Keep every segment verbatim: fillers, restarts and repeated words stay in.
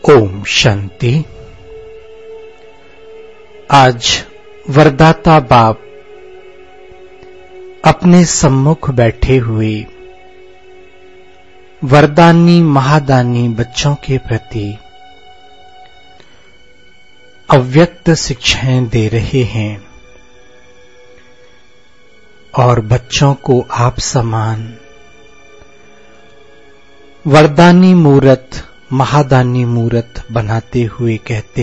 ओम शांति। आज वरदाता बाप अपने सम्मुख बैठे हुए वरदानी महादानी बच्चों के प्रति अव्यक्त शिक्षाएं दे रहे हैं और बच्चों को आप समान वरदानी मूर्त महादानी मूर्त बनाते हुए कहते,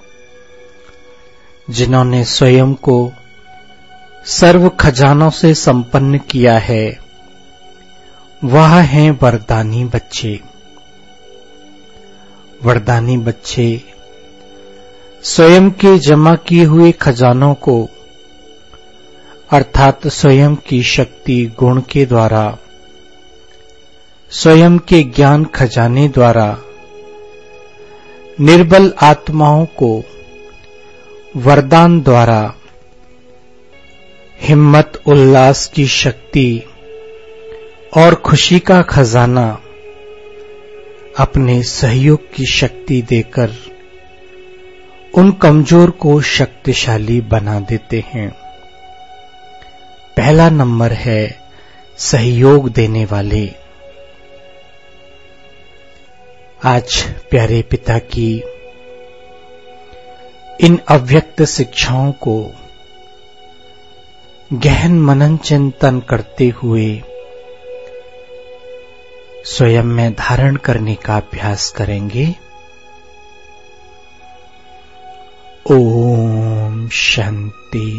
जिन्होंने स्वयं को सर्व खजानों से संपन्न किया है, वह हैं वरदानी बच्चे। वरदानी बच्चे स्वयं के जमा किए हुए खजानों को अर्थात स्वयं की शक्ति गुण के द्वारा, स्वयं के ज्ञान खजाने द्वारा निर्बल आत्माओं को वरदान द्वारा हिम्मत उल्लास की शक्ति और खुशी का खजाना अपने सहयोग की शक्ति देकर उन कमजोर को शक्तिशाली बना देते हैं। पहला नंबर है सहयोग देने वाले। आज प्यारे पिता की इन अव्यक्त शिक्षाओं को गहन मनन चिंतन करते हुए स्वयं में धारण करने का अभ्यास करेंगे। ओम शांति।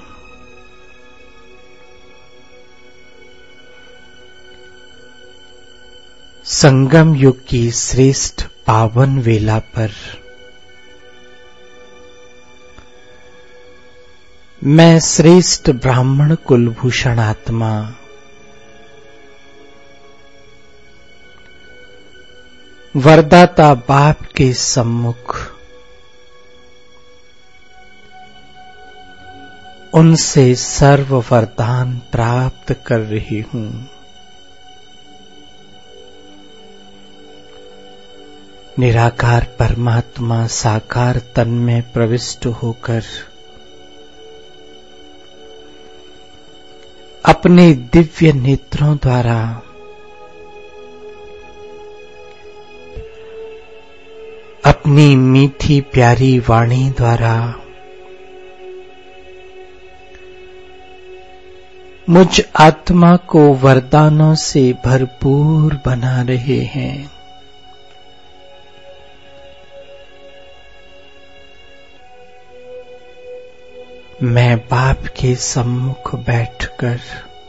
संगम युग की श्रेष्ठ पावन वेला पर मैं श्रेष्ठ ब्राह्मण कुलभूषण आत्मा वरदाता बाप के सम्मुख उनसे सर्व वरदान प्राप्त कर रही हूं। निराकार परमात्मा साकार तन में प्रविष्ट होकर अपने दिव्य नेत्रों द्वारा अपनी मीठी प्यारी वाणी द्वारा मुझ आत्मा को वरदानों से भरपूर बना रहे हैं। मैं बाप के सम्मुख बैठकर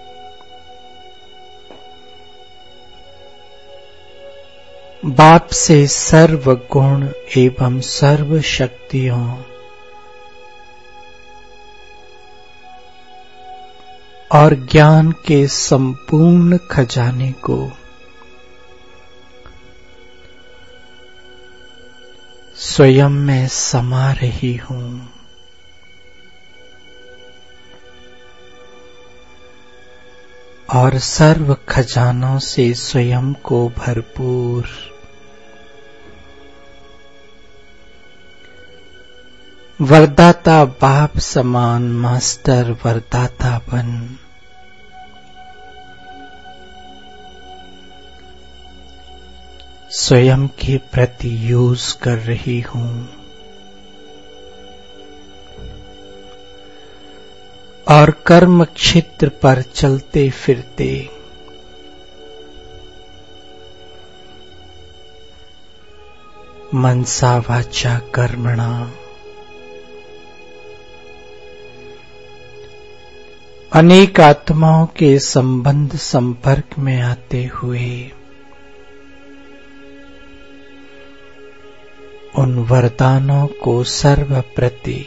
बाप से सर्व गुण एवं सर्व शक्तियों और ज्ञान के संपूर्ण खजाने को स्वयं में समा रही हूं। और सर्व खजानों से स्वयं को भरपूर वरदाता बाप समान मास्टर वरदाता बन स्वयं के प्रति यूज कर रही हूं। और कर्म क्षेत्र पर चलते फिरते मनसा वाचा कर्मणा अनेक आत्माओं के संबंध संपर्क में आते हुए उन वरदानों को सर्वप्रति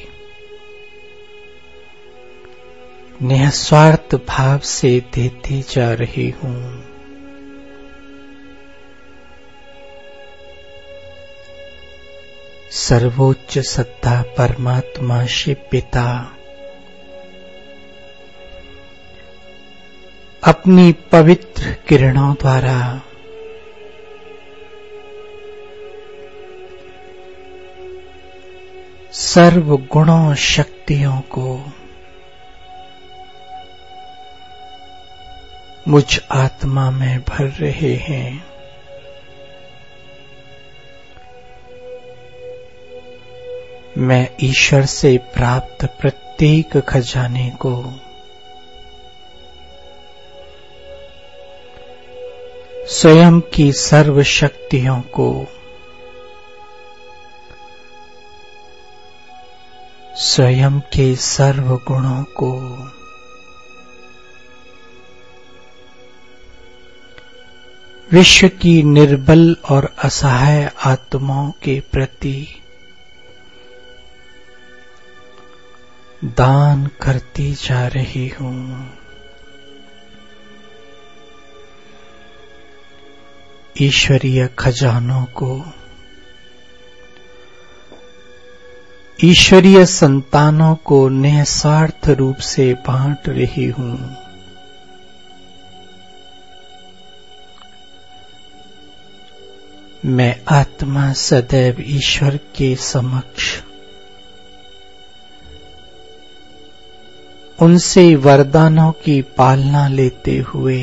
निस्वार्थ भाव से देती जा रही हूं। सर्वोच्च सत्ता परमात्मा शिव पिता अपनी पवित्र किरणों द्वारा सर्व गुणों शक्तियों को मुझ आत्मा में भर रहे हैं। मैं ईश्वर से प्राप्त प्रत्येक खजाने को स्वयं की सर्व शक्तियों को स्वयं के सर्व गुणों को विश्व की निर्बल और असहाय आत्माओं के प्रति दान करती जा रही हूं। ईश्वरीय खजानों को ईश्वरीय संतानों को निस्वार्थ रूप से बांट रही हूं। मैं आत्मा सदैव ईश्वर के समक्ष उनसे वरदानों की पालना लेते हुए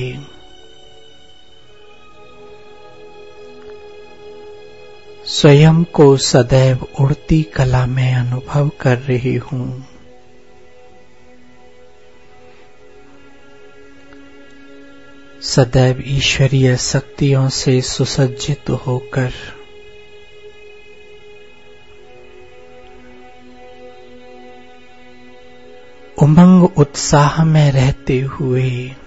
स्वयं को सदैव उड़ती कला में अनुभव कर रही हूं। सदैव ईश्वरीय शक्तियों से सुसज्जित होकर उमंग उत्साह में रहते हुए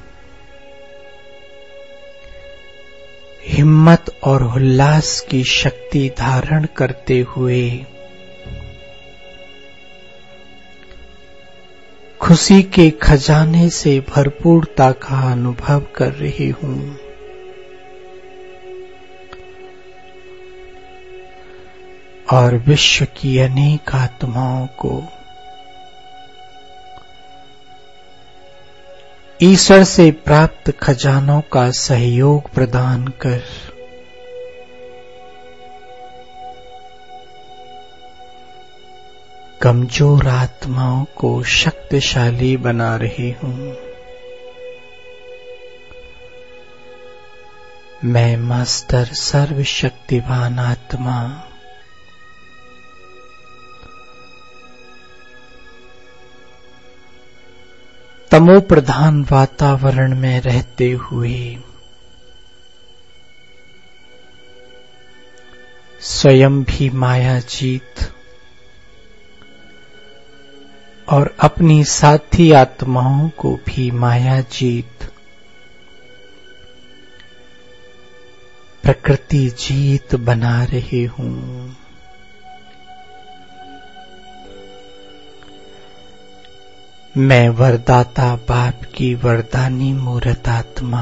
हिम्मत और उल्लास की शक्ति धारण करते हुए खुशी के खजाने से भरपूरता का अनुभव कर रही हूं। और विश्व की अनेक आत्माओं को ईश्वर से प्राप्त खजानों का सहयोग प्रदान कर कमजोर आत्माओं को शक्तिशाली बना रही हूं। मैं मास्टर सर्वशक्तिवान आत्मा तमो प्रधान वातावरण में रहते हुए स्वयं भी माया जीत और अपनी साथी आत्माओं को भी माया जीत प्रकृति जीत बना रही हूं। मैं वरदाता बाप की वरदानी मूर्त आत्मा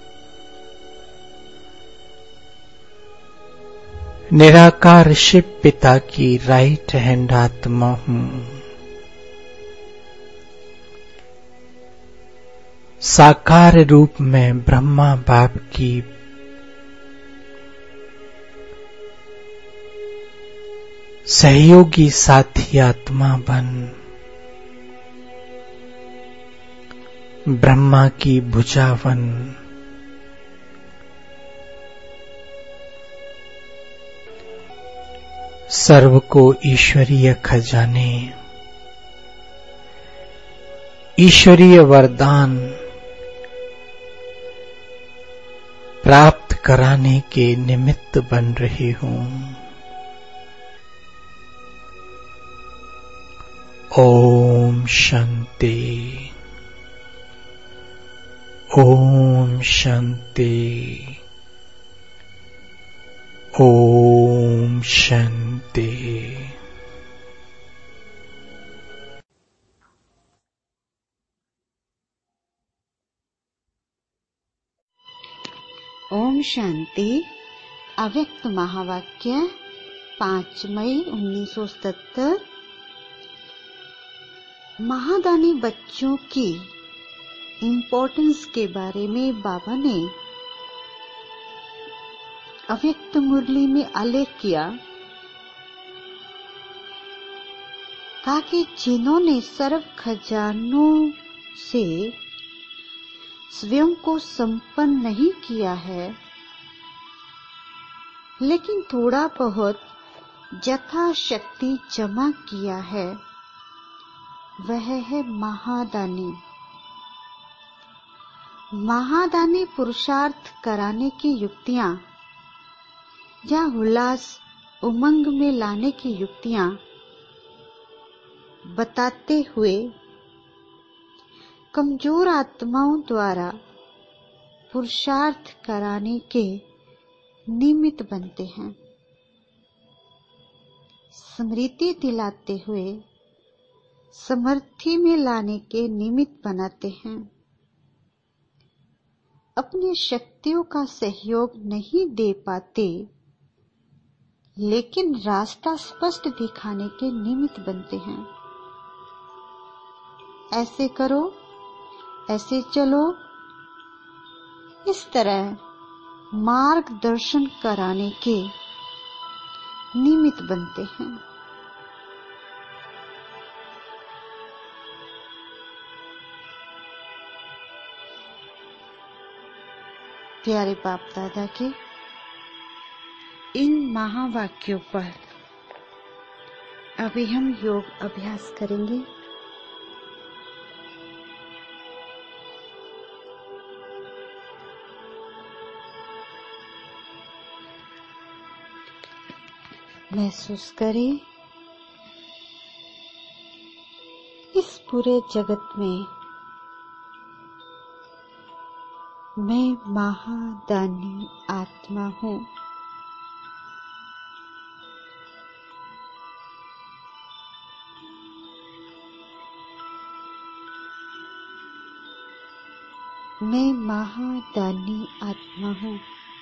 निराकार शिव पिता की राइट हैंड आत्मा हूं। साकार रूप में ब्रह्मा बाप की सहयोगी साथी आत्मा बन ब्रह्मा की भुजावन सर्व को ईश्वरीय खजाने ईश्वरीय वरदान प्राप्त कराने के निमित्त बन रही हूं। ओम शांति। ओम शांति। ओम शांति। ओम शांति। अव्यक्त महावाक्य पाँच मई उन्नीस सौ सत्तर। महादानी बच्चों की इम्पोर्टेंस के बारे में बाबा ने अव्यक्त मुरली में आलेख किया। ताकि जिन्होंने सर्व खजानों से स्वयं को संपन्न नहीं किया है, लेकिन थोड़ा बहुत यथाशक्ति जमा किया है, वह है महादानी। महादानी पुरुषार्थ कराने की युक्तियां या उल्लास उमंग में लाने की युक्तियां बताते हुए कमजोर आत्माओं द्वारा पुरुषार्थ कराने के निमित्त बनते हैं। स्मृति दिलाते हुए समर्थि में लाने के निमित्त बनाते हैं। अपनी शक्तियों का सहयोग नहीं दे पाते, लेकिन रास्ता स्पष्ट दिखाने के निमित्त बनते हैं। ऐसे करो, ऐसे चलो, इस तरह मार्गदर्शन कराने के निमित्त बनते हैं। प्यारे बाप दादा के इन महावाक्यों पर अभी हम योग अभ्यास करेंगे। महसूस करें इस पूरे जगत में मैं महादानी आत्मा हूँ। मैं महादानी आत्मा हूँ।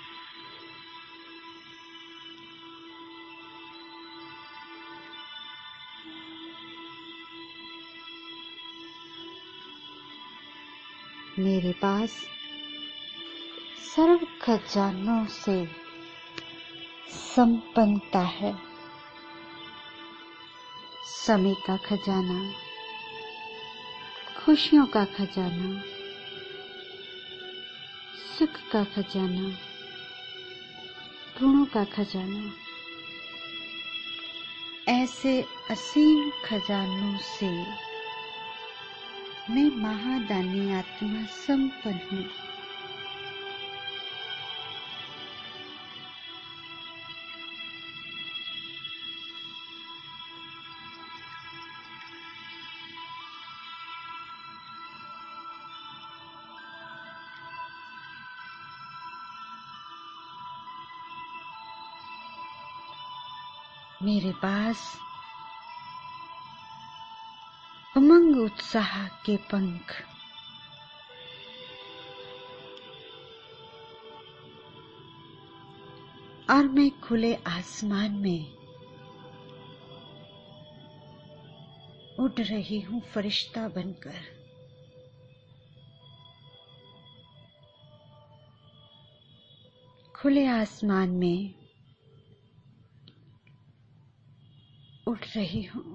मेरे पास सर्व खजानों से संपन्नता है। समय का खजाना, खुशियों का खजाना, सुख का खजाना, गुणों का खजाना, ऐसे असीम खजानों से मैं महादानी आत्मा संपन्न हूँ। मेरे पास उमंग उत्साह के पंख, और मैं खुले आसमान में उड़ रही हूँ फरिश्ता बनकर। खुले आसमान में उड़ रही हूँ,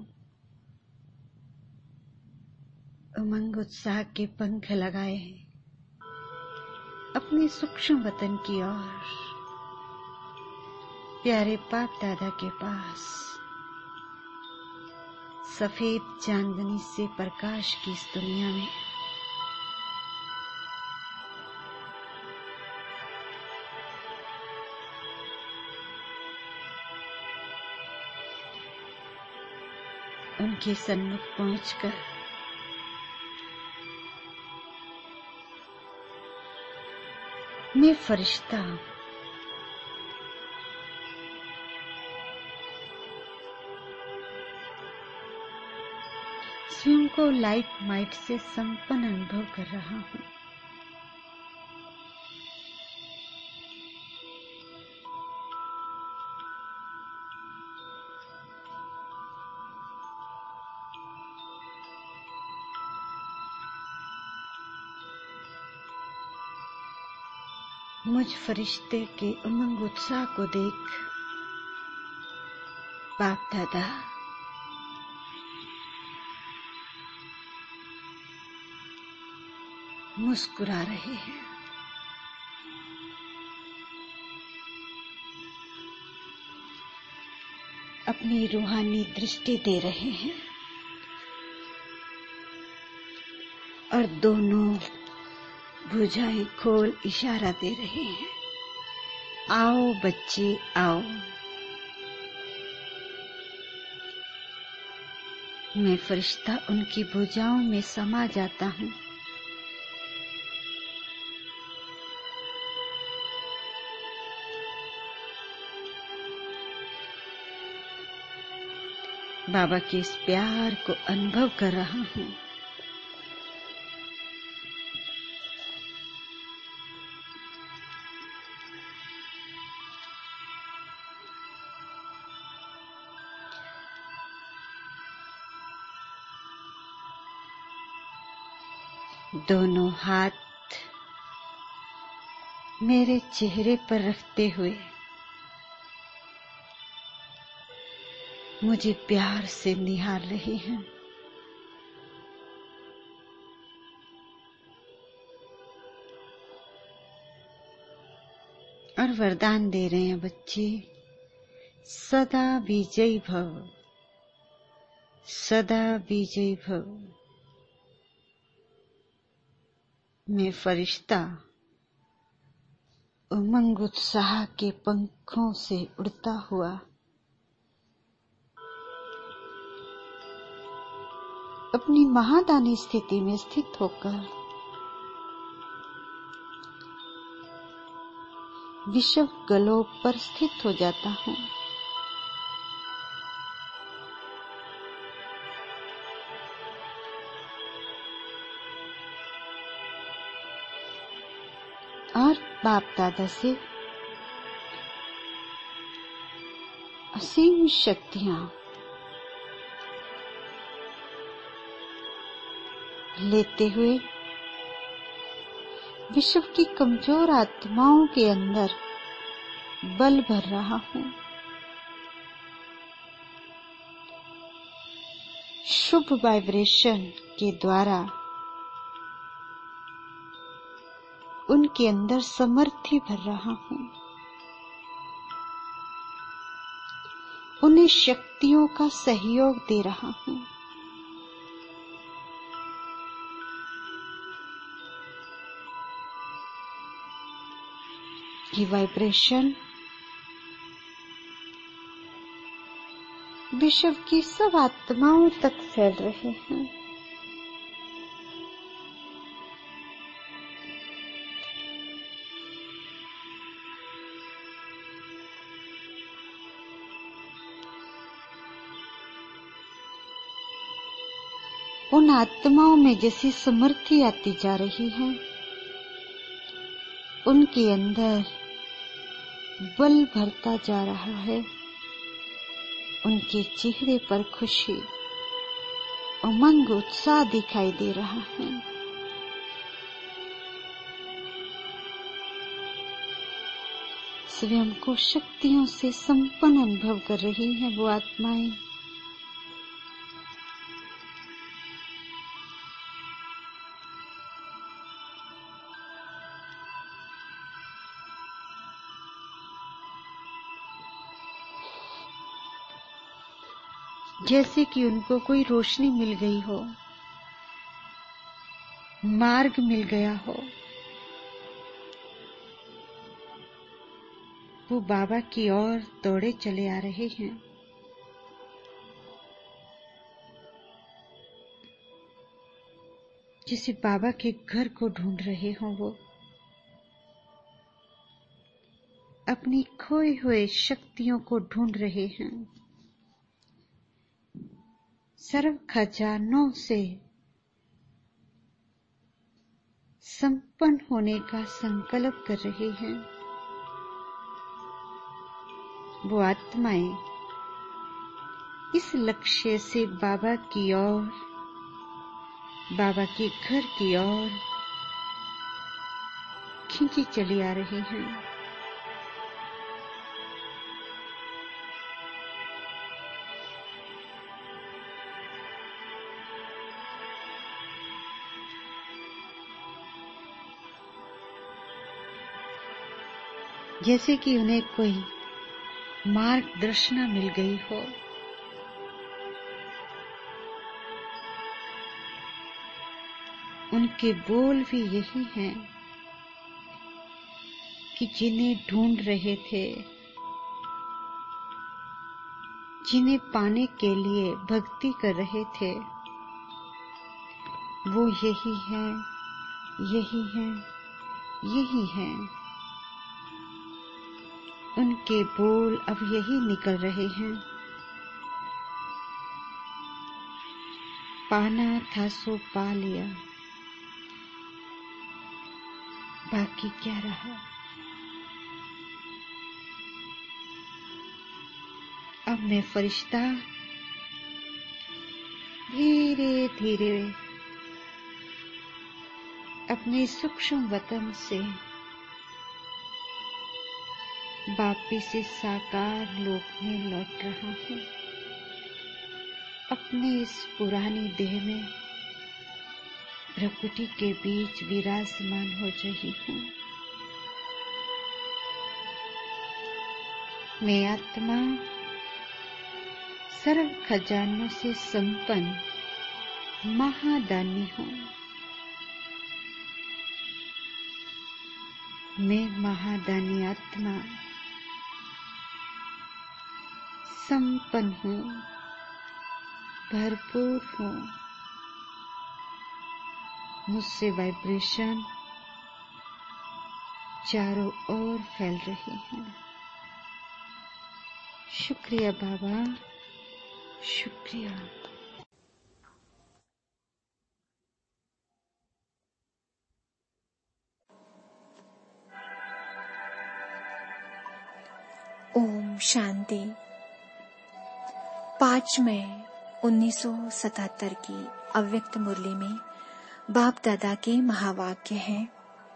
उमंग उत्साह के पंख लगाए हैं अपने सूक्ष्म वतन की ओर, प्यारे बाप दादा के पास, सफेद चांदनी से प्रकाश की इस दुनिया में। उनके सन्मुख पहुंचकर मैं फरिश्ता स्वयं को लाइट माइट से संपन्न अनुभव कर रहा हूँ। मुझ फरिश्ते के उमंग उत्साह को देख बाप दादा मुस्कुरा रहे हैं। अपनी रूहानी दृष्टि दे रहे हैं और दोनों भुजाएं खोल इशारा दे रहे हैं, आओ बच्चे आओ। मैं फरिश्ता उनकी भुजाओं में समा जाता हूँ। बाबा के इस प्यार को अनुभव कर रहा हूँ। दोनों हाथ मेरे चेहरे पर रखते हुए मुझे प्यार से निहार रहे हैं। और वरदान दे रहे हैं, बच्चे सदा विजयी भव, सदा विजयी भव। मैं फरिश्ता उमंग उत्साह के पंखों से उड़ता हुआ अपनी महादानी स्थिति में स्थित होकर विश्व गलोब पर स्थित हो जाता हूँ। और बाप दादा से असीम शक्तियां लेते हुए विश्व की कमजोर आत्माओं के अंदर बल भर रहा हूँ। शुभ वाइब्रेशन के द्वारा उनके अंदर समर्थी भर रहा हूँ। उन्हें शक्तियों का सहयोग दे रहा हूँ। ये वाइब्रेशन विश्व की सब आत्माओं तक फैल रहे हैं। उन आत्माओं में जैसी समृद्धि आती जा रही है, उनके अंदर बल भरता जा रहा है। उनके चेहरे पर खुशी, उमंग, उत्साह दिखाई दे रहा है। स्वयं को शक्तियों से संपन्न अनुभव कर रही हैं वो आत्माएं। जैसे कि उनको कोई रोशनी मिल गई हो, मार्ग मिल गया हो। वो बाबा की ओर दौड़े चले आ रहे हैं। जैसे बाबा के घर को ढूंढ रहे हों, वो अपनी खोए हुए शक्तियों को ढूंढ रहे हैं। सर्व खजानों से संपन्न होने का संकल्प कर रहे हैं। वो आत्माएं इस लक्ष्य से बाबा की ओर, बाबा के घर की ओर खींची चली आ रही हैं। जैसे कि उन्हें कोई मार्गदर्शना मिल गई हो। उनके बोल भी यही हैं कि जिन्हें ढूंढ रहे थे, जिन्हें पाने के लिए भक्ति कर रहे थे, वो यही हैं, यही हैं, यही हैं। उनके बोल अब यही निकल रहे हैं। पाना था सो पा लिया, बाकी क्या रहा। अब मैं फरिश्ता धीरे धीरे अपने सूक्ष्म वतन से वापिस इस साकार लोक में लौट रहा हूँ। अपने इस पुरानी देह में प्रकृति के बीच विराजमान हो रही हूँ। मैं आत्मा सर्व खजानों से संपन्न महादानी हूँ। मैं महादानी आत्मा संपन्न हूँ, भरपूर हूँ। मुझसे वाइब्रेशन चारों ओर फैल रही है। शुक्रिया बाबा, शुक्रिया। ओम शांति। पाँच मई उन्नीस सौ सतहत्तर की अव्यक्त मुरली में बाप दादा के महावाक्य हैं।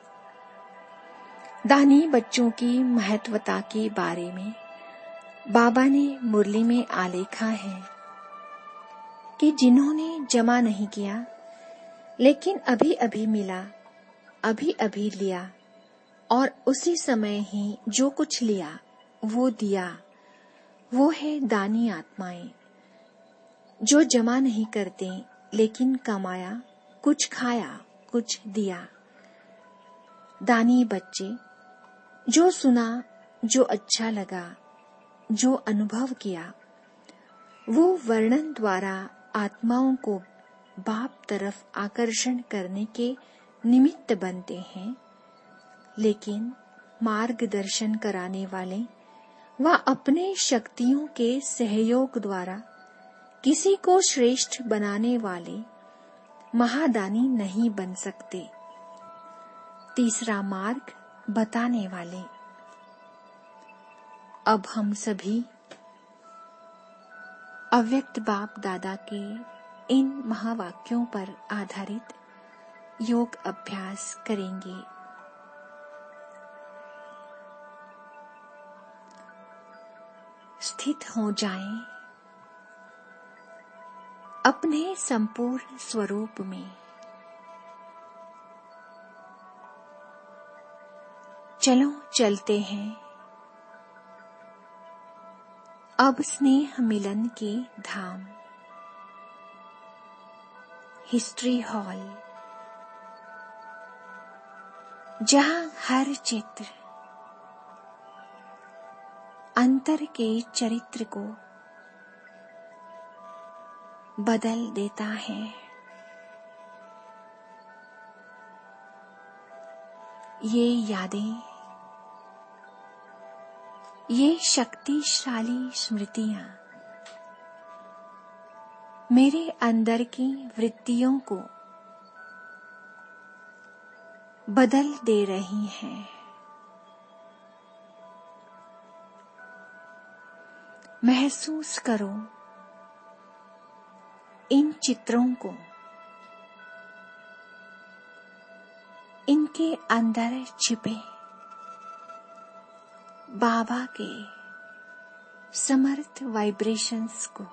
दानी बच्चों की महत्वता के बारे में बाबा ने मुरली में आलेखा है कि जिन्होंने जमा नहीं किया लेकिन अभी अभी मिला, अभी अभी लिया और उसी समय ही जो कुछ लिया वो दिया, वो है दानी आत्माएं। जो जमा नहीं करते लेकिन कमाया, कुछ खाया, कुछ दिया। दानी बच्चे जो सुना, जो अच्छा लगा, जो अनुभव किया, वो वर्णन द्वारा आत्माओं को बाप तरफ आकर्षण करने के निमित्त बनते हैं। लेकिन मार्गदर्शन कराने वाले व अपने शक्तियों के सहयोग द्वारा किसी को श्रेष्ठ बनाने वाले महादानी नहीं बन सकते। तीसरा मार्ग बताने वाले। अब हम सभी अव्यक्त बाप दादा के इन महावाक्यों पर आधारित योग अभ्यास करेंगे। स्थित हो जाएं अपने संपूर्ण स्वरूप में। चलो चलते हैं अब स्नेह मिलन के धाम हिस्ट्री हॉल, जहां हर चित्र अंतर के चरित्र को बदल देता है। ये यादें, ये शक्तिशाली स्मृतियां मेरे अंदर की वृत्तियों को बदल दे रही हैं। महसूस करो इन चित्रों को, इनके अंदर छिपे बाबा के समर्थ वाइब्रेशंस को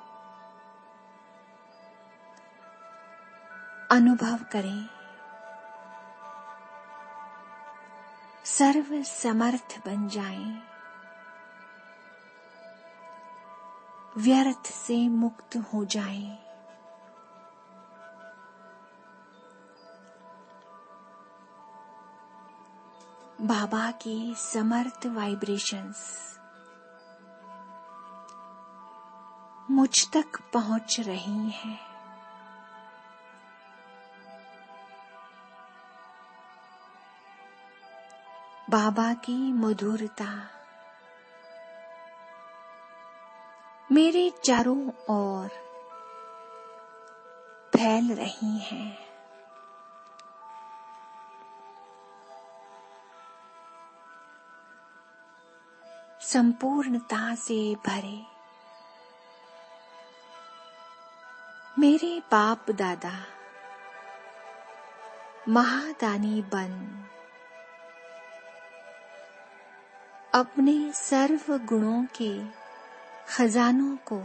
अनुभव करें। सर्व समर्थ बन जाएं, व्यर्थ से मुक्त हो जाएं। बाबा की समर्थ वाइब्रेशंस मुझ तक पहुंच रही हैं। बाबा की मधुरता मेरे चारों ओर फैल रही हैं। संपूर्णता से भरे मेरे बाप दादा महादानी बन अपने सर्व गुणों के खजानों को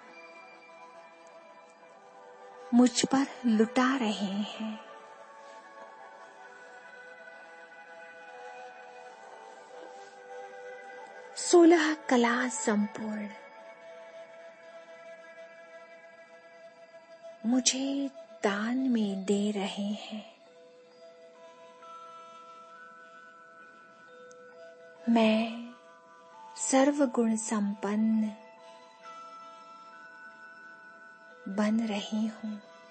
मुझ पर लुटा रहे हैं। सोलह कला संपूर्ण मुझे दान में दे रहे हैं। मैं सर्वगुण संपन्न बन रही हूँ।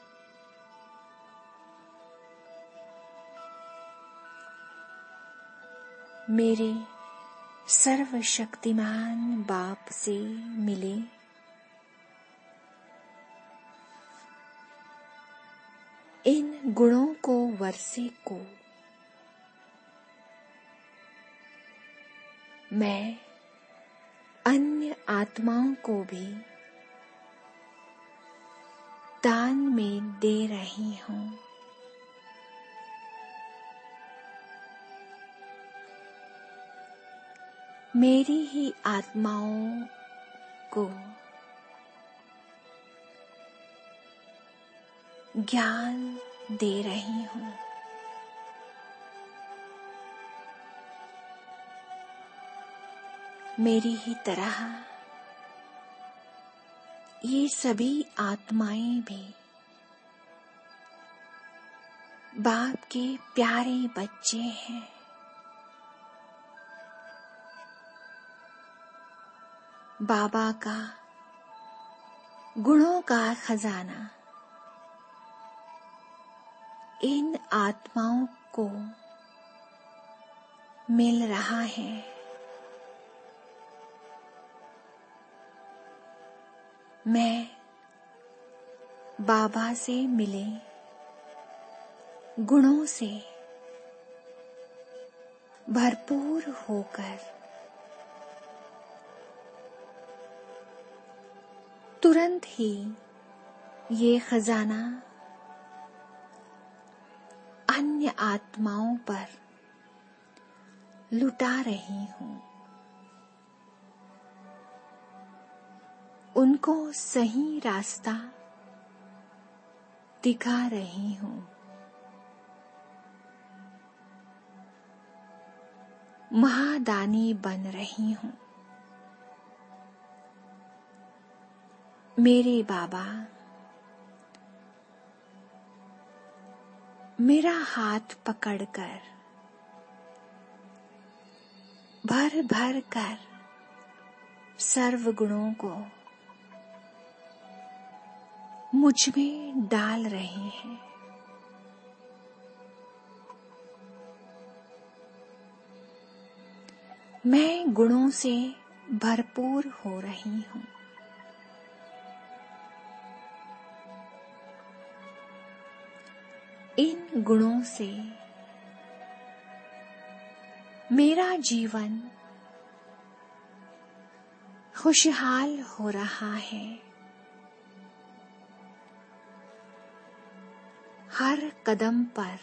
मेरे सर्वशक्तिमान बाप से मिले इन गुणों को वर्षे को मैं अन्य आत्माओं को भी दान में दे रही हूँ। मेरी ही आत्माओं को ज्ञान दे रही हूँ। मेरी ही तरह ये सभी आत्माएं भी बाप के प्यारे बच्चे हैं। बाबा का गुणों का खजाना इन आत्माओं को मिल रहा है। मैं बाबा से मिले गुणों से भरपूर होकर तुरंत ही ये खजाना अन्य आत्माओं पर लुटा रही हूँ। उनको सही रास्ता दिखा रही हूँ। महादानी बन रही हूँ। मेरे बाबा मेरा हाथ पकड़कर भर भर कर सर्व गुणों को मुझ में डाल रहे हैं। मैं गुणों से भरपूर हो रही हूँ। इन गुणों से मेरा जीवन खुशहाल हो रहा है। हर कदम पर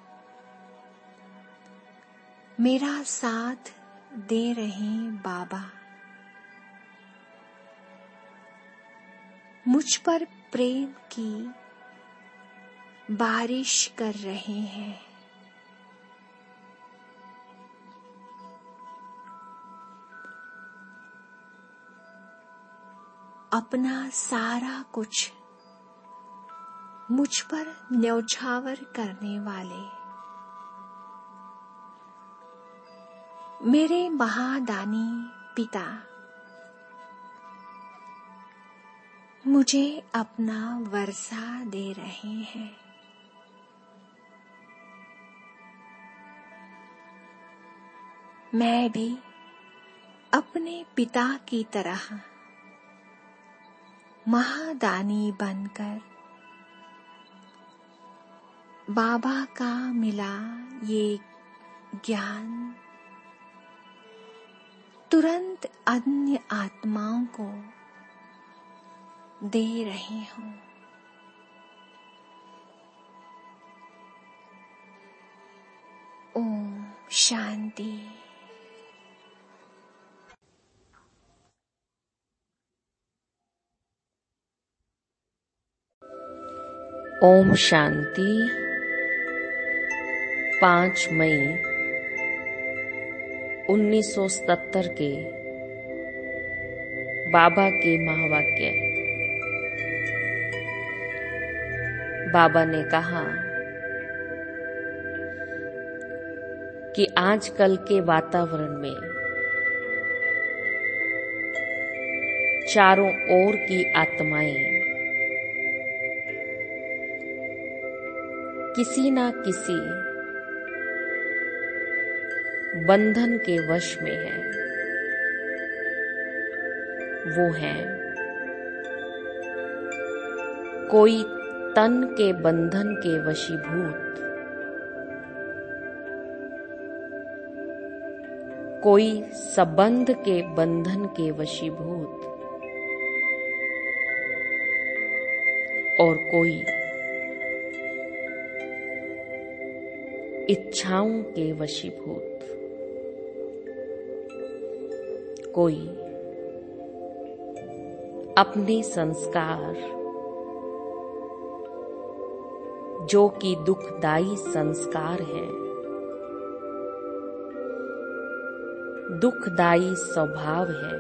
मेरा साथ दे रहे बाबा मुझ पर प्रेम की बारिश कर रहे हैं। अपना सारा कुछ मुझ पर न्यौछावर करने वाले मेरे महादानी पिता मुझे अपना वर्षा दे रहे हैं। मैं भी अपने पिता की तरह महादानी बनकर बाबा का मिला ये ज्ञान तुरंत अन्य आत्माओं को दे रही हूँ। ओम शांति। ओम शांति। पाँच मई उन्नीस सौ सत्तर के बाबा के महावाक्य। बाबा ने कहा कि आजकल के वातावरण में चारों ओर की आत्माएं किसी ना किसी बंधन के वश में है। वो है कोई तन के बंधन के वशीभूत, कोई संबंध के बंधन के वशीभूत और कोई इच्छाओं के वशीभूत। कोई अपने संस्कार जो कि दुखदायी संस्कार हैं, दुखदायी स्वभाव है,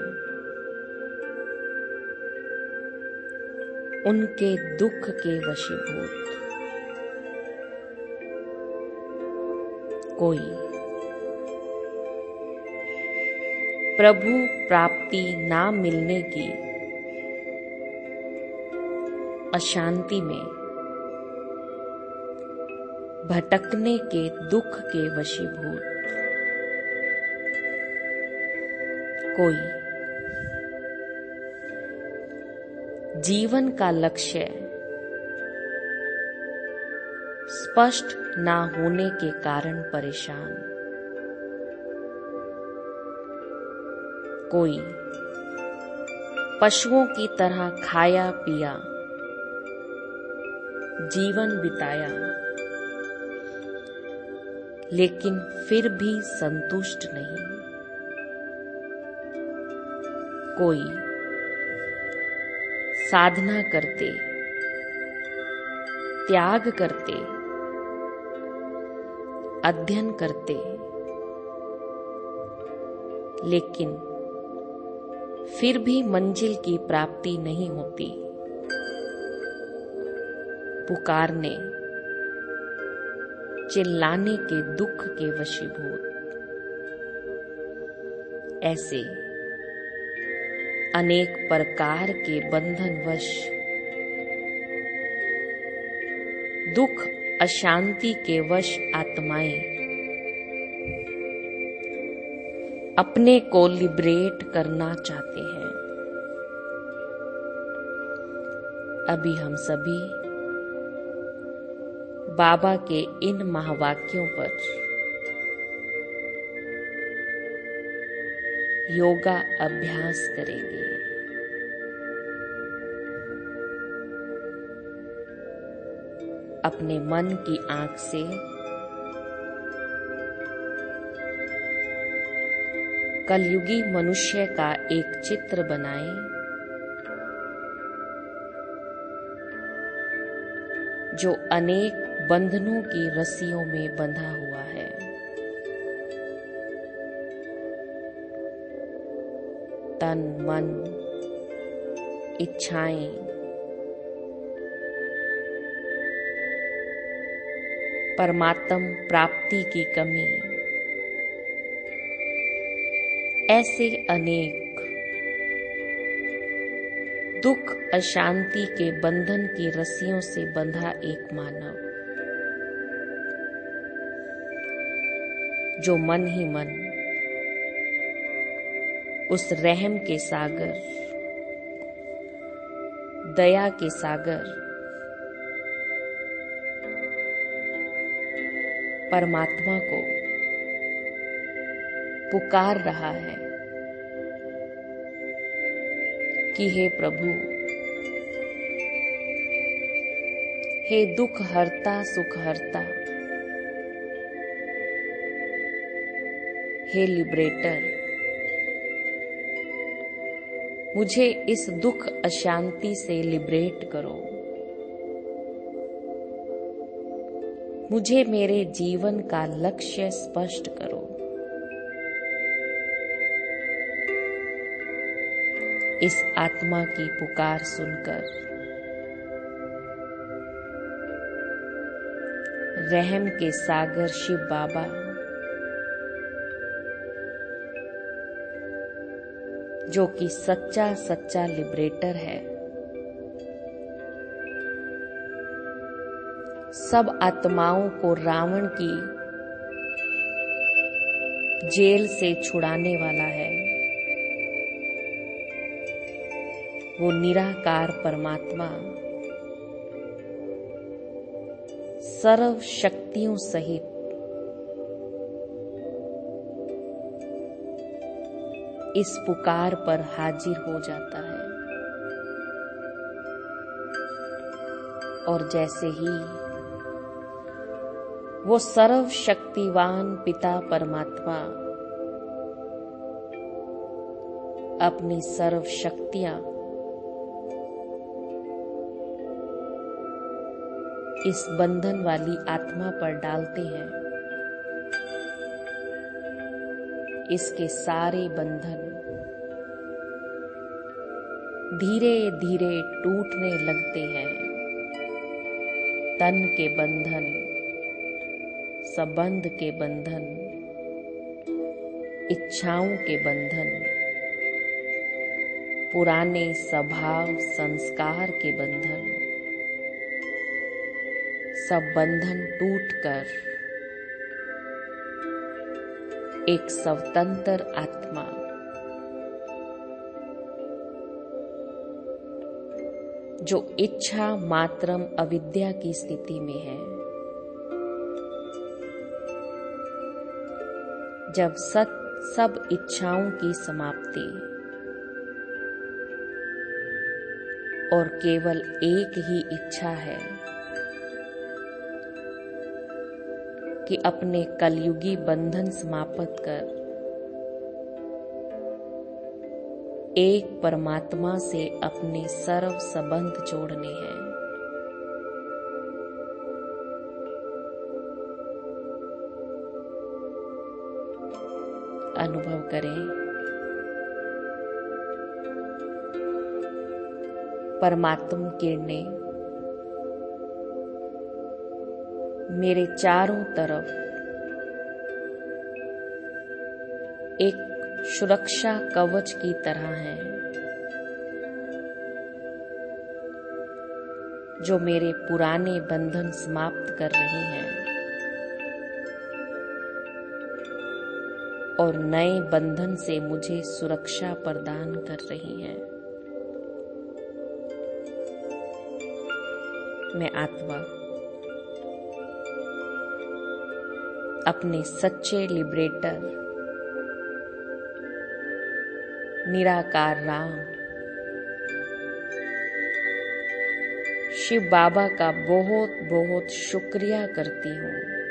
उनके दुख के वशीभूत। कोई प्रभु प्राप्ति ना मिलने की अशांति में भटकने के दुख के वशीभूत। कोई जीवन का लक्ष्य स्पष्ट ना होने के कारण परेशान। कोई पशुओं की तरह खाया पिया जीवन बिताया, लेकिन फिर भी संतुष्ट नहीं। कोई साधना करते, त्याग करते, अध्ययन करते, लेकिन फिर भी मंजिल की प्राप्ति नहीं होती। पुकारने, चिल्लाने के दुख के वशीभूत। ऐसे अनेक प्रकार के बंधनवश दुख अशांति के वश आत्माएं अपने को लिबरेट करना चाहते हैं। अभी हम सभी बाबा के इन महावाक्यों पर योगा अभ्यास करेंगे। अपने मन की आंख से कलयुगी मनुष्य का एक चित्र बनाएं, जो अनेक बंधनों की रस्सियों में बंधा हुआ है। तन, मन, इच्छाएं, परमात्म प्राप्ति की कमी, ऐसे अनेक दुख अशांति के बंधन की रस्सियों से बंधा एक मानव, जो मन ही मन उस रहम के सागर, दया के सागर, परमात्मा को पुकार रहा है कि हे प्रभु, हे दुख हरता सुख हरता, हे लिबरेटर, मुझे इस दुख अशांति से लिबरेट करो। मुझे मेरे जीवन का लक्ष्य स्पष्ट करो। इस आत्मा की पुकार सुनकर रहम के सागर शिव बाबा जो कि सच्चा सच्चा लिबरेटर है, सब आत्माओं को रावण की जेल से छुड़ाने वाला है, वो निराकार परमात्मा सर्व शक्तियों सहित इस पुकार पर हाजिर हो जाता है। और जैसे ही वो सर्व शक्तिवान पिता परमात्मा अपनी सर्व शक्तियां इस बंधन वाली आत्मा पर डालते हैं, इसके सारे बंधन धीरे धीरे टूटने लगते हैं। तन के बंधन, संबंध के बंधन, इच्छाओं के बंधन, पुराने स्वभाव संस्कार के बंधन, सब बंधन टूटकर एक स्वतंत्र आत्मा जो इच्छा मात्रम अविद्या की स्थिति में है, जब सत सब इच्छाओं की समाप्ति और केवल एक ही इच्छा है कि अपने कलयुगी बंधन समाप्त कर एक परमात्मा से अपने सर्व संबंध जोड़ने हैं। अनुभव करें, परमात्म किरणें मेरे चारों तरफ एक सुरक्षा कवच की तरह हैं, जो मेरे पुराने बंधन समाप्त कर रही हैं और नए बंधन से मुझे सुरक्षा प्रदान कर रही हैं। मैं आत्मा अपने सच्चे लिबरेटर निराकार राम शिव बाबा का बहुत बहुत शुक्रिया करती हूँ,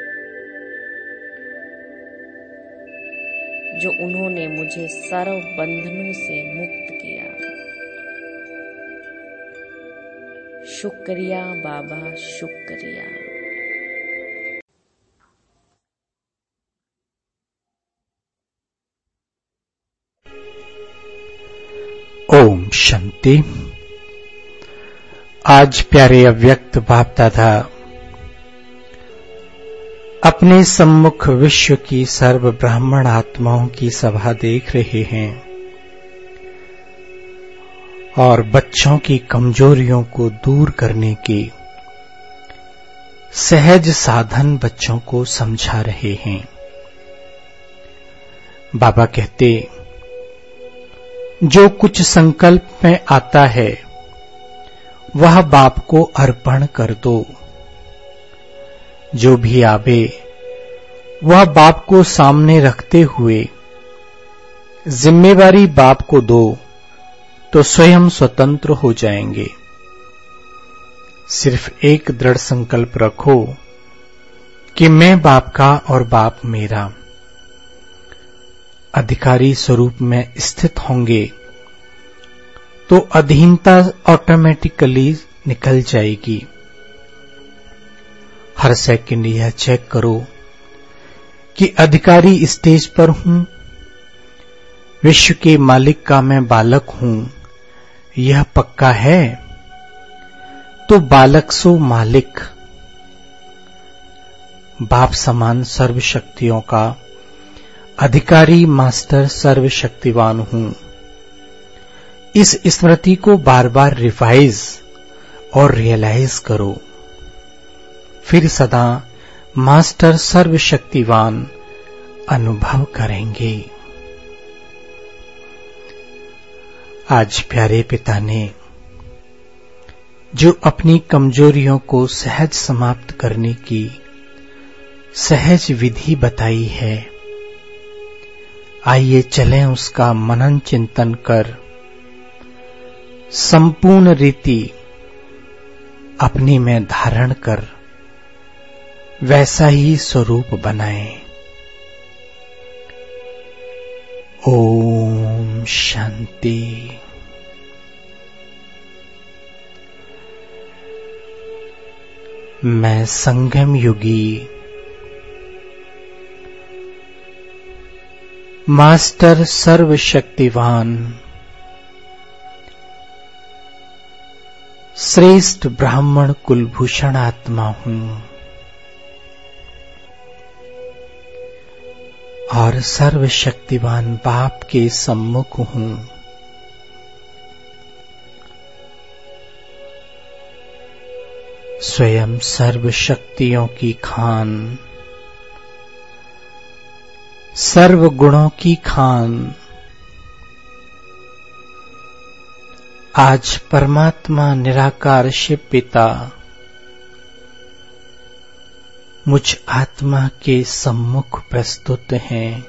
जो उन्होंने मुझे सर्व बंधनों से मुक्त किया। शुक्रिया बाबा, शुक्रिया। ओम शांति। आज प्यारे अव्यक्त बाप दादा अपने सम्मुख विश्व की सर्व ब्राह्मण आत्माओं की सभा देख रहे हैं और बच्चों की कमजोरियों को दूर करने के सहज साधन बच्चों को समझा रहे हैं। बाबा कहते, जो कुछ संकल्प में आता है वह बाप को अर्पण कर दो। जो भी आवे वह बाप को सामने रखते हुए जिम्मेवारी बाप को दो तो स्वयं स्वतंत्र हो जाएंगे। सिर्फ एक दृढ़ संकल्प रखो कि मैं बाप का और बाप मेरा। अधिकारी स्वरूप में स्थित होंगे तो अधीनता ऑटोमेटिकली निकल जाएगी। हर सेकंड यह चेक करो कि अधिकारी स्टेज पर हूं, विश्व के मालिक का मैं बालक हूं, यह पक्का है तो बालक सो मालिक। बाप समान सर्व शक्तियों का अधिकारी मास्टर सर्वशक्तिवान हूं। इस स्मृति को बार बार रिवाइज और रियलाइज करो, फिर सदा मास्टर सर्वशक्तिवान अनुभव करेंगे। आज प्यारे पिता ने जो अपनी कमजोरियों को सहज समाप्त करने की सहज विधि बताई है, आइए चलें उसका मनन चिंतन कर संपूर्ण रीति अपने में धारण कर वैसा ही स्वरूप बनाएं। ओम शांति। मैं संगम युगी मास्टर सर्वशक्तिवान श्रेष्ठ ब्राह्मण कुलभूषण आत्मा हूं और सर्वशक्तिवान बाप के सम्मुख हूं। स्वयं सर्व शक्तियों की खान, सर्व गुणों की खान, आज परमात्मा निराकार शिव पिता मुझ आत्मा के सम्मुख प्रस्तुत हैं।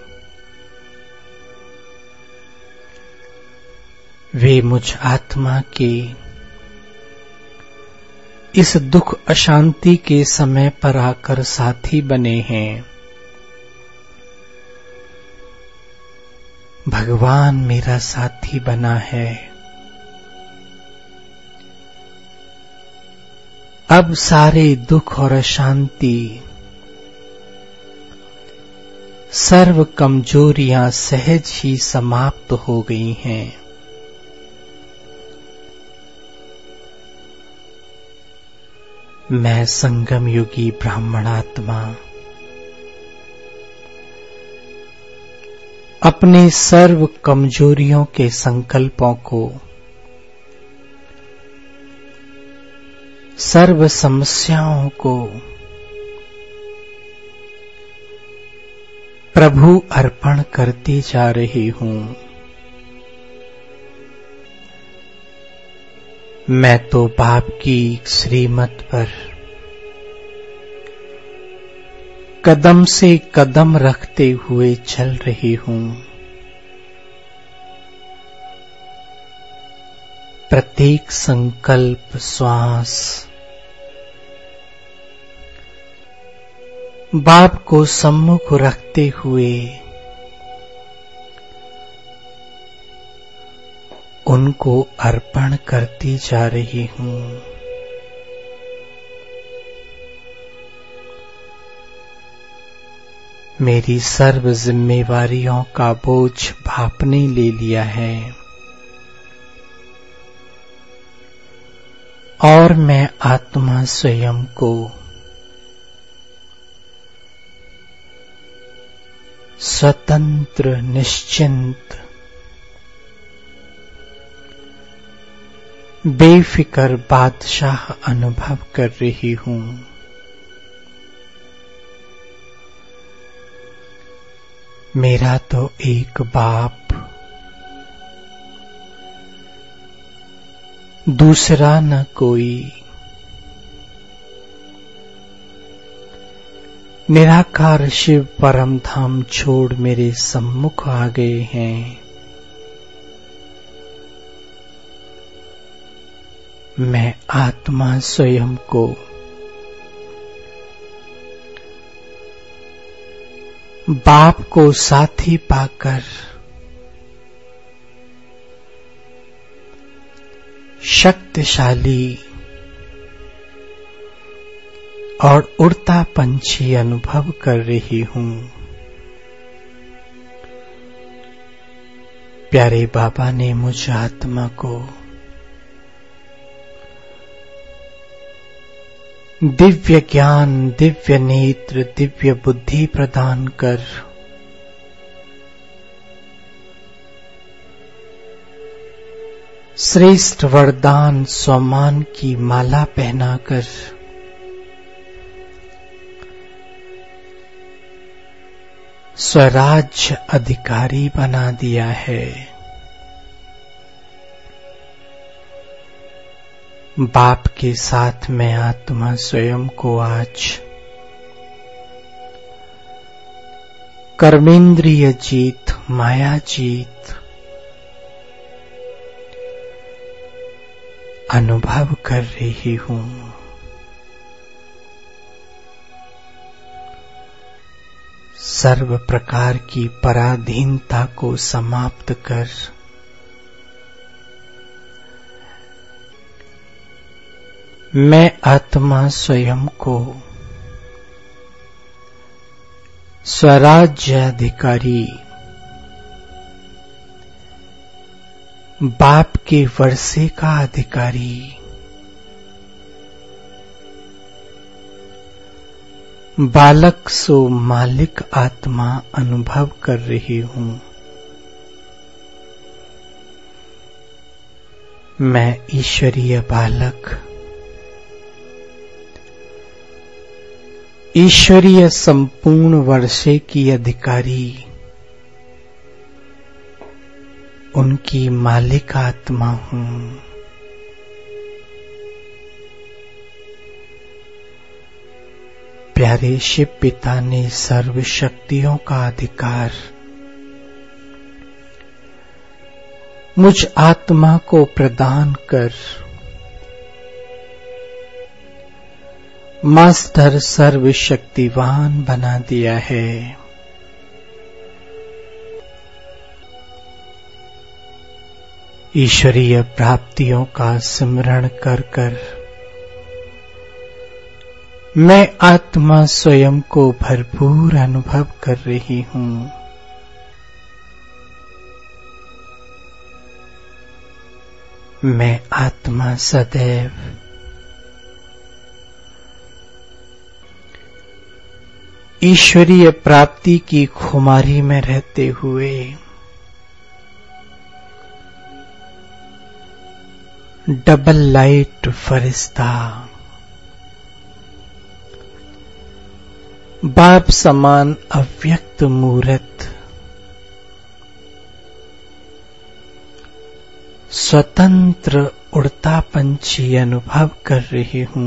वे मुझ आत्मा के इस दुख अशांति के समय पर आकर साथी बने हैं। भगवान मेरा साथी बना है। अब सारे दुख और अशांति, सर्व कमजोरियां सहज ही समाप्त हो गई हैं। मैं संगम युगी ब्राह्मणात्मा अपने सर्व कमजोरियों के संकल्पों को, सर्व समस्याओं को प्रभु अर्पण करती जा रही हूं। मैं तो बाप की श्रीमत पर कदम से कदम रखते हुए चल रही हूं। प्रत्येक संकल्प, श्वास बाप को सम्मुख रखते हुए उनको अर्पण करती जा रही हूं। मेरी सर्व जिम्मेवारियों का बोझ बाप ने ले लिया है और मैं आत्मा स्वयं को स्वतंत्र निश्चिंत बेफिक्र बादशाह अनुभव कर रही हूं। मेरा तो एक बाप, दूसरा न कोई। निराकार शिव परम धाम छोड़ मेरे सम्मुख आ गए हैं। मैं आत्मा स्वयं को बाप को साथी पाकर शक्तिशाली और उड़ता पंछी अनुभव कर रही हूं। प्यारे बाबा ने मुझ आत्मा को दिव्य ज्ञान, दिव्य नेत्र, दिव्य बुद्धि प्रदान कर श्रेष्ठ वरदान स्वमान की माला पहनाकर स्वराज्य अधिकारी बना दिया है। बाप के साथ मैं आत्मा स्वयं को आज कर्मेंद्रिय जीत, माया जीत अनुभव कर रही हूं। सर्व प्रकार की पराधीनता को समाप्त कर मैं आत्मा स्वयं को स्वराज्य अधिकारी, बाप के वर्षे का अधिकारी, बालक सो मालिक आत्मा अनुभव कर रही हूं। मैं ईश्वरीय बालक, ईश्वरीय संपूर्ण वर्षे की अधिकारी, उनकी मालिक आत्मा हूं। प्यारे शिव पिता ने सर्व शक्तियों का अधिकार मुझ आत्मा को प्रदान कर मास्टर सर्वशक्तिवान बना दिया है। ईश्वरीय प्राप्तियों का स्मरण कर कर मैं आत्मा स्वयं को भरपूर अनुभव कर रही हूं। मैं आत्मा सदैव ईश्वरीय प्राप्ति की खुमारी में रहते हुए डबल लाइट फरिश्ता, बाप समान अव्यक्त मूर्त, स्वतंत्र उड़ता पंछी अनुभव कर रही हूं।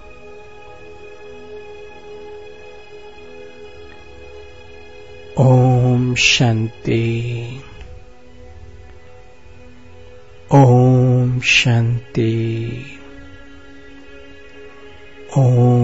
ओम शांति, ओम शांति, ओम